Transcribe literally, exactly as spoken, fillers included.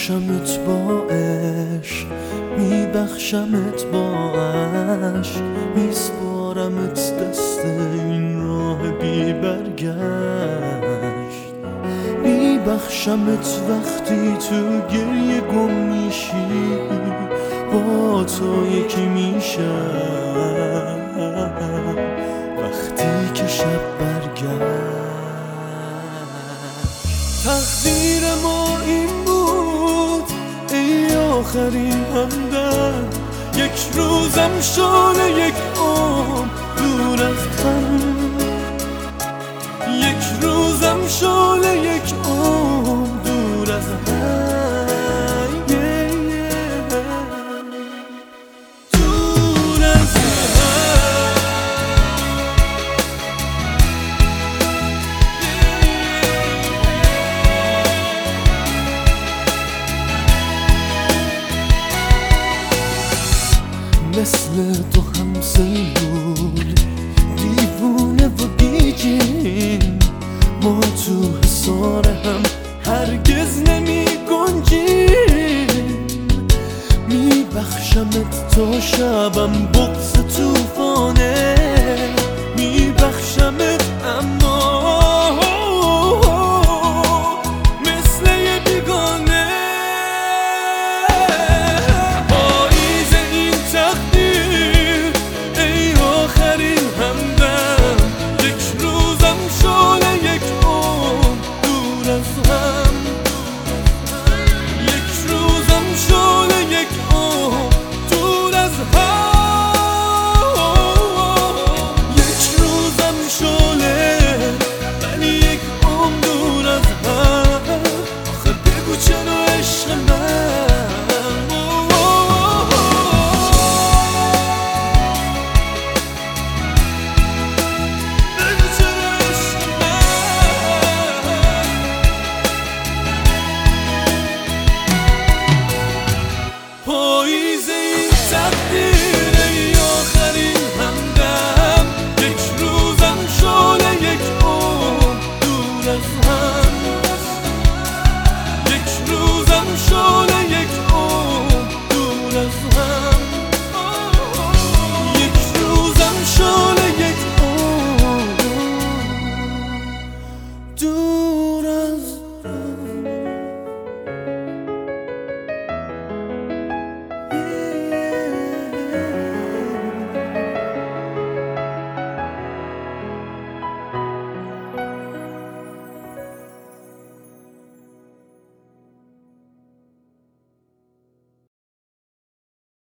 میبخشمت با عشق، میبخشمت با عشق، میسپارمت دست این راه بی برگشت. میبخشمت وقتی تو گریه گم میشی، با تو یکی میشم وقتی که شب برگشت. تقدیر ما این بود ای آخرین همدم، یک روزم شده یک عمر دور از هم.